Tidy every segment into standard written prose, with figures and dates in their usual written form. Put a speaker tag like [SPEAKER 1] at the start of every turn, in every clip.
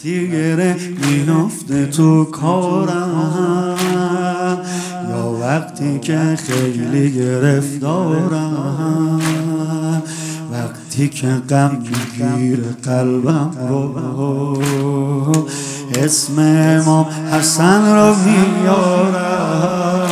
[SPEAKER 1] وقتی گره میفته تو کارم، یا وقتی که خیلی گرفتارم، وقتی که غم میگیره قلبم رو، اسم امام حسن رو میارم.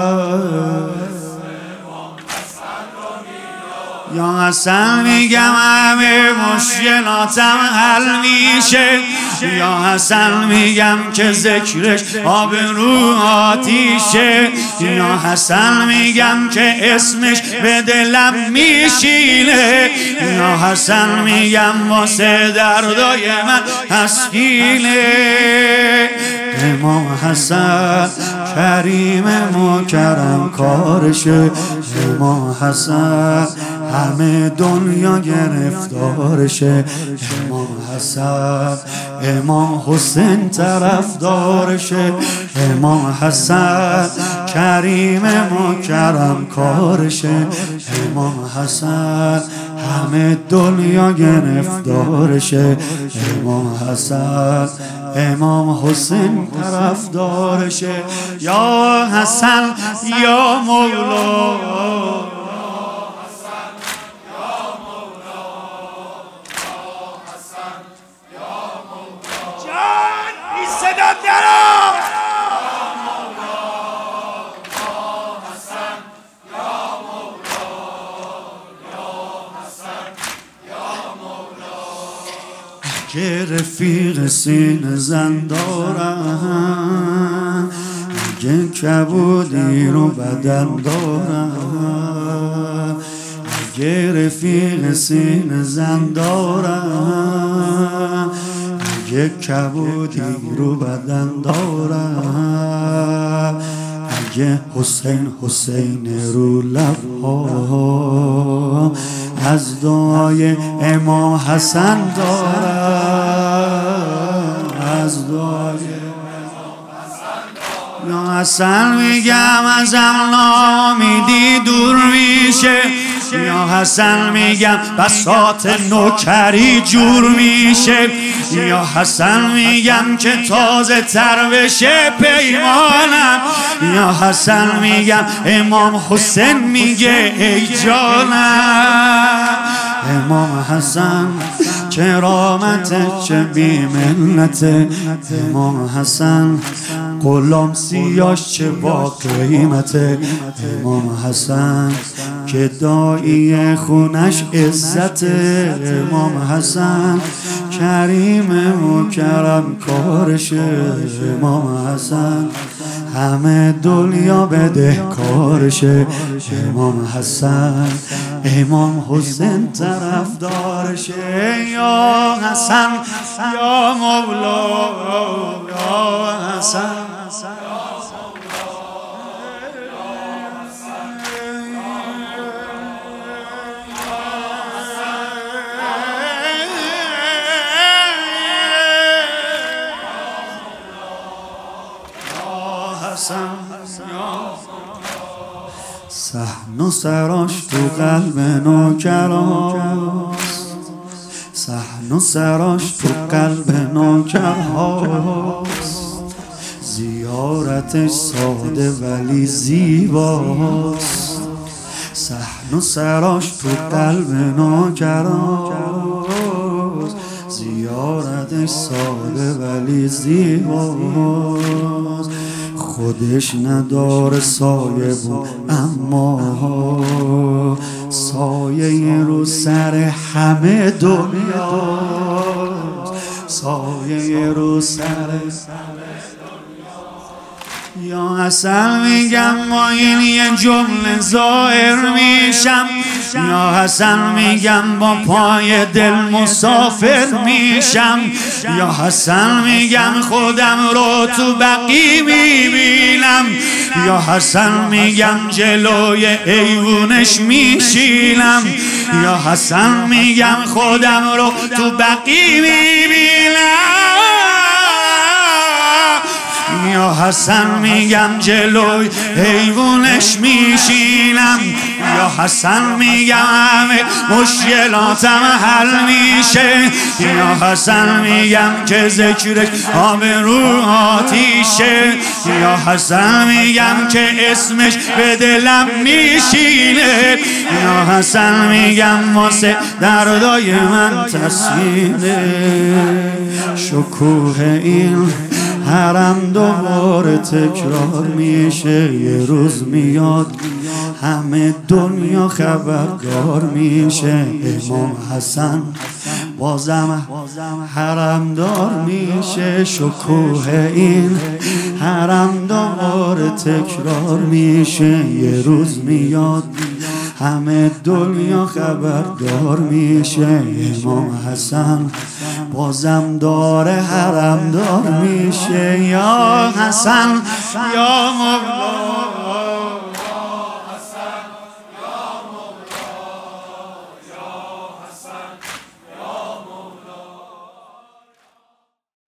[SPEAKER 1] یا حسن میگم همه مشکلاتم حل میشه، یا حسن میگم که ذکرش آب رو آتیشه، یا حسن میگم که اسمش به دلم میشینه، یا حسن میگم واسه دردای من تسکینه. امام حسن کریم مکرم کارشه، امام حسن همه دنیا گرفتارشه، امام حسن امام حسین طرفدارشه، امام حسن کریم مکرم کارشه، امام حسن همه دنیا گرفتارشه، امام حسن امام حسین طرفدارشه. یا حسن یا مولا، که رفیق سینه زن دارم، اگه کبودی رو بدن دارم، اگه رفیق سینه زن دارم، اگه کبودی رو بدن دارم، اگه حسین حسین رو لبها از دعای امام حسن دارم، از دعای یا حسن میگم ازم نامیدی دور میشه، یا حسن میگم بساط نوکری جور میشه، یا حسن میگم که تازه تر بشه پیمانم، یا حسن میگم امام حسین میگه ای جانم. امام حسن کرامته چه بی‌منته، امام حسن غلام سیاش چه با قیمته، امام حسن که دایی خونش عزته، امام حسن کریم مکرم کارشه، امام حسن همه دنیا بده کارشه، امام حسن امام حسین طرفدارشه. یا حسن یا مولا، یا حسن صحن و سراش تو قلب نوکراست، صحن و سراش تو قلب نوکرهاست، زیارتش ساده ولی زیباست، صحن و سراش تو قلب نوکراست، زیارتش ساده ولی زیباست، خودش نداره سایه بود اما سایه رو سر همه دنیاست، سایه رو سر یا حسن میگم با این یه جمله ظاهر میشم، یا حسن میگم با پای دل مسافر میشم، یا حسن میگم خودم رو تو بقی میبینم، یا حسن میگم جلوی ایوونش میشینم، یا حسن میگم خودم رو تو بقی میبینم، یا حسن میگم جلوی ایوونش میشینم، یا حسن میگم مشکلاتم حل میشه، یا حسن میگم که ذکرش آب رو آتیشه، یا حسن میگم که اسمش به دلم میشینه، یا حسن میگم واسه دردای من تسکینه. شکوه این حرم دوباره تکرار میشه، یه روز میاد همه دنیا خبردار میشه. امام حسن بازم حرم دار میشه، شکوه این حرم دوباره تکرار میشه، یه روز میاد همه دنیا خبردار میشه. امام حسن بازم داره حرم دار میشه. یا حسن یا مولا